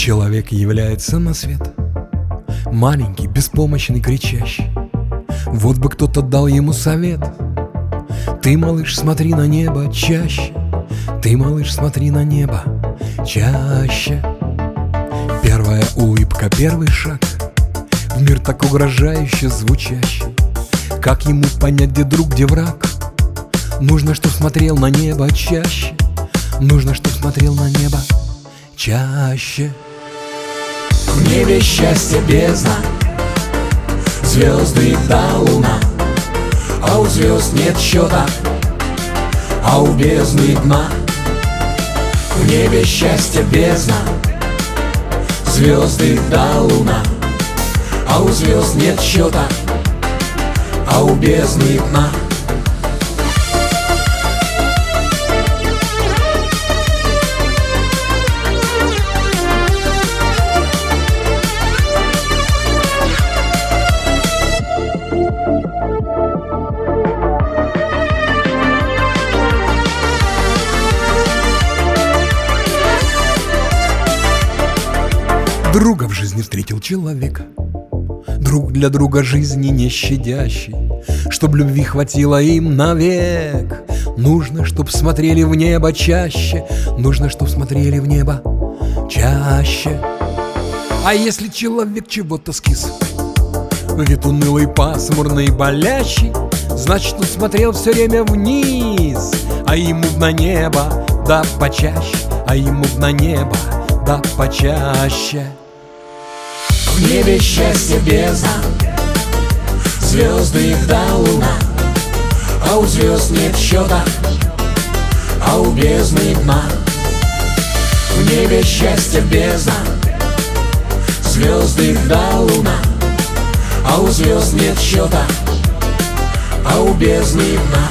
Человек является на свет маленький, беспомощный, кричащий. Вот бы кто-то дал ему совет: ты, малыш, смотри на небо чаще, ты, малыш, смотри на небо чаще. Первая улыбка, первый шаг в мир так угрожающе звучащий. Как ему понять, где друг, где враг? Нужно, чтоб смотрел на небо чаще, нужно, чтоб смотрел на небо чаще. В небе счастье бездна, звезды да луна, а у звезд нет счета, а у бездны дна. В небе счастье бездна, звезды да луна, а у звезд нет счета, а у бездны дна. Друга в жизни встретил человек, друг для друга жизни не щадящий. Чтоб любви хватило им навек, нужно, чтоб смотрели в небо чаще, нужно, чтоб смотрели в небо чаще. А если человек чего-то скис, вид унылый, пасмурный, болящий, значит, он смотрел все время вниз, а ему на небо да почаще, а ему на небо да почаще. В небе счастье бездна, звезды да луна, а у звезд нет счета, а у бездны дна. В небе счастье бездна, звезды да луна, а у звезд нет счета, а у бездны дна.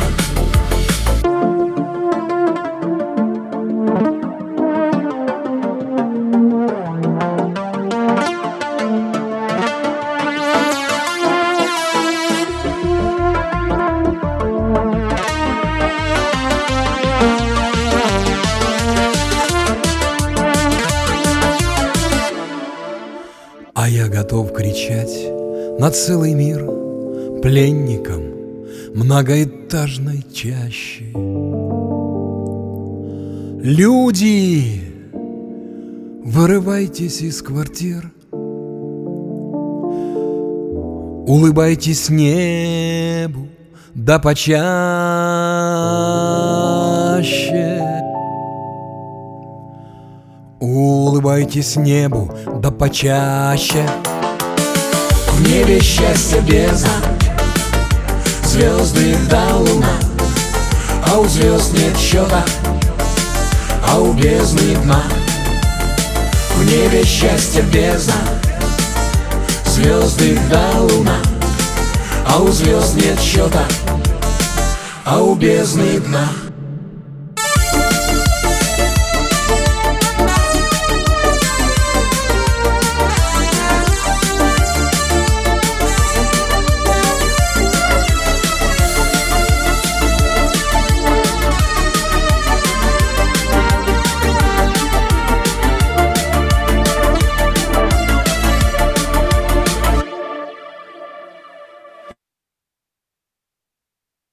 А я готов кричать на целый мир пленникам многоэтажной чащи. Люди, вырывайтесь из квартир, улыбайтесь небу да почаще. Улыбайтесь небу да почаще. В небе счастье бездна, звезды да луна, а у звезд нет счета, а у бездны дна. В небе счастье бездна, звезды да луна, а у звезд нет счета, а у бездны дна.